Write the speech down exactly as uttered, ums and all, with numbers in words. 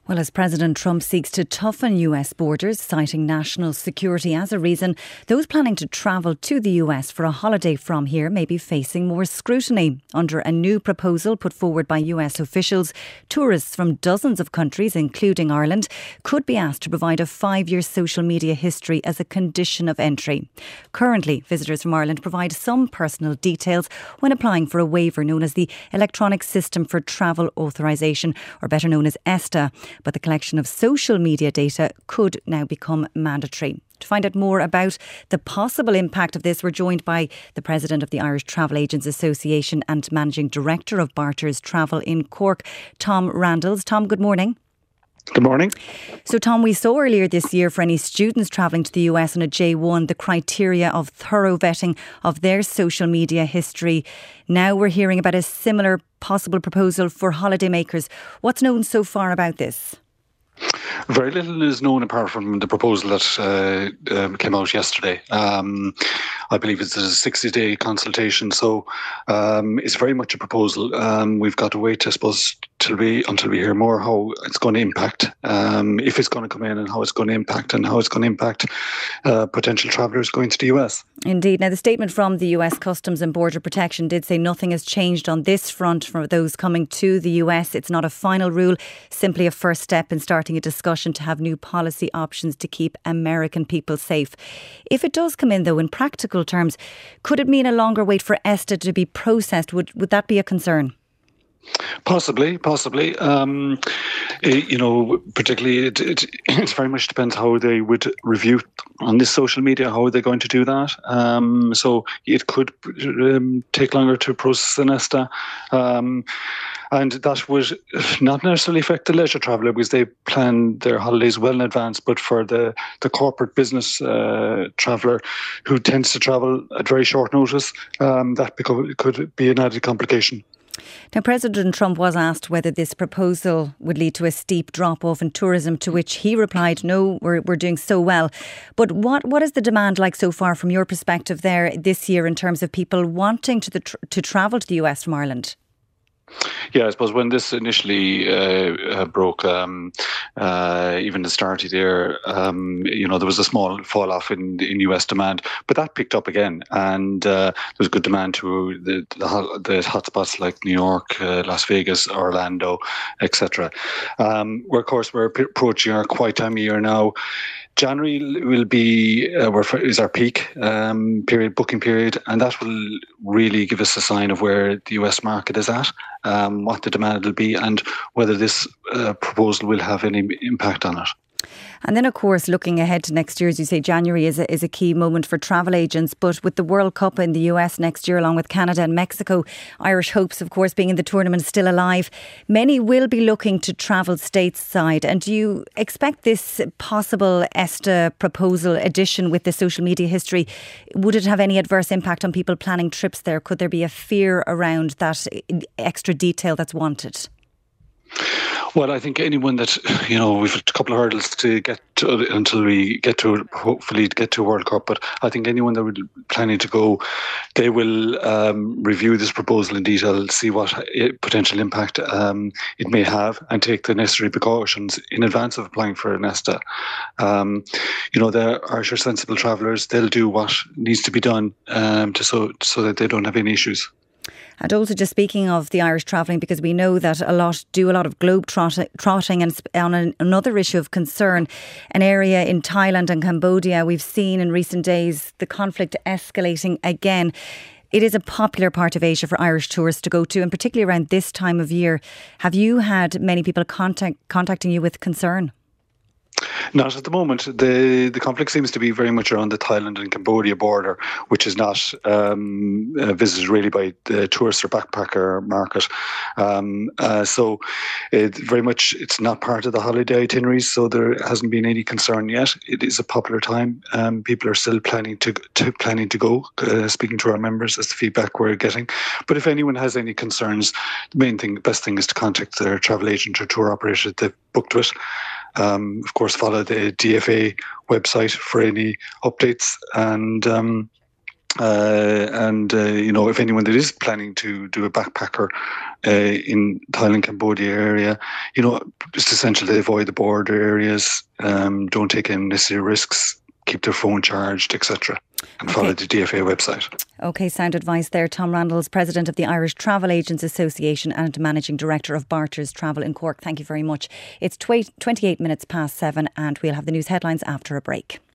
Well, as President Trump seeks to toughen U S borders, citing national security as a reason, those planning to travel to the U S for a holiday from here may be facing more scrutiny. Under a new proposal put forward by U S officials, tourists from dozens of countries, including Ireland, could be asked to provide a five-year social media history as a condition of entry. Currently, visitors from Ireland provide some personal details when applying for a waiver known as the Electronic System for Travel Authorisation, or better known as ESTA. But the collection of social media data could now become mandatory. To find out more about the possible impact of this, we're joined by the President of the Irish Travel Agents Association and Managing Director of Barters Travel in Cork, Tom Randalls. Tom, good morning. Good morning. So, Tom, we saw earlier this year for any students travelling to the U S on a J one, the criteria of thorough vetting of their social media history. Now we're hearing about a similar possible proposal for holidaymakers. What's known so far about this? Very little is known apart from the proposal that uh, um, came out yesterday. Um, I believe it's a sixty-day consultation, so um, it's very much a proposal. Um, we've got to wait, I suppose, till we until we hear more how it's going to impact, um, if it's going to come in, and how it's going to impact, and how it's going to impact uh, potential travellers going to the U S. Indeed. Now, the statement from the U S Customs and Border Protection did say nothing has changed on this front for those coming to the U S. It's not a final rule, simply a first step in starting a discussion to have new policy options to keep American people safe. If it does come in, though, in practical terms, could it mean a longer wait for ESTA to be processed? Would would that be a concern? Possibly, possibly. Um, it, you know, particularly, it, it, it very much depends how they would review on this social media. How are they going to do that? Um, so it could um, take longer to process an ESTA. Um, and that would not necessarily affect the leisure traveller because they plan their holidays well in advance. But for the, the corporate business uh, traveller who tends to travel at very short notice, um, that become, could be an added complication. Now, President Trump was asked whether this proposal would lead to a steep drop-off in tourism, to which he replied, no, we're we're doing so well. But what, what is the demand like so far from your perspective there this year in terms of people wanting to the, to travel to the U S from Ireland? Yeah, I suppose when this initially uh, uh, broke, um, uh, even the start of the year, um, you know, there was a small fall off in, in U S demand, but that picked up again, and uh, there was good demand to the the, the hotspots like New York, uh, Las Vegas, Orlando, et cetera. Um, where of course we're approaching our quiet time of year now. January will be uh, is our peak um, period, booking period, and that will really give us a sign of where the U S market is at, um, what the demand will be, and whether this uh, proposal will have any impact on it. And then, of course, looking ahead to next year, as you say, January is a, is a key moment for travel agents. But with the World Cup in the U S next year, along with Canada and Mexico, Irish hopes, of course, being in the tournament still alive, many will be looking to travel stateside. And do you expect this possible ESTA proposal addition with the social media history, would it have any adverse impact on people planning trips there? Could there be a fear around that extra detail that's wanted? Well, I think anyone that, you know, we've a couple of hurdles to get to until we get to, hopefully get to a World Cup, but I think anyone that would planning to go, they will um, review this proposal in detail, see what potential impact um, it may have, and take the necessary precautions in advance of applying for an ESTA. Um, you know, the Irish are sensible travellers, they'll do what needs to be done um, to so so that they don't have any issues. And also, just speaking of the Irish travelling, because we know that a lot do a lot of globe trotting, and on an, another issue of concern, an area in Thailand and Cambodia, we've seen in recent days the conflict escalating again. It is a popular part of Asia for Irish tourists to go to, and particularly around this time of year. Have you had many people contact, contacting you with concern? Not at the moment. The the conflict seems to be very much around the Thailand and Cambodia border, which is not um, uh, visited really by the tourist or backpacker market. Um, uh, so it very much it's not part of the holiday itineraries, so there hasn't been any concern yet. It is a popular time. Um, people are still planning to, to planning to go, uh, speaking to our members. That's the feedback we're getting. But if anyone has any concerns, the main thing, the best thing is to contact their travel agent or tour operator that they've booked with. Um, of course, follow the D F A website for any updates, and um, Uh, and, uh, you know, if anyone that is planning to do a backpacker uh, in Thailand, Cambodia area, you know, it's essential to avoid the border areas, um, don't take unnecessary risks, keep their phone charged, et cetera, and follow okay. the D F A website. Okay, sound advice there. Tom Randall's president of the Irish Travel Agents Association and managing director of Barters Travel in Cork. Thank you very much. It's twenty-eight minutes past seven and we'll have the news headlines after a break.